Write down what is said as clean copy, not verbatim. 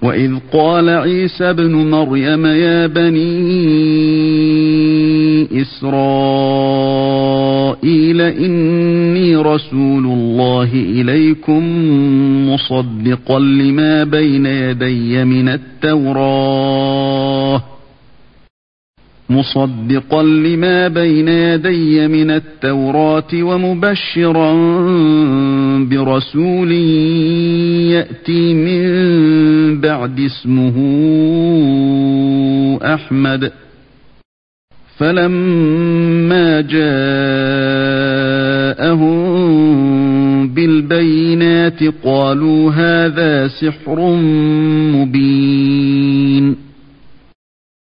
وإذ قال عيسى ابن مريم يا بني إسرائيل إني رسول الله إليكم مصدقا لما بين يدي من التوراة ومبشرا برسول يأتي من بعد اسمه أحمد فلما جاءهم بالبينات قالوا هذا سحر مبين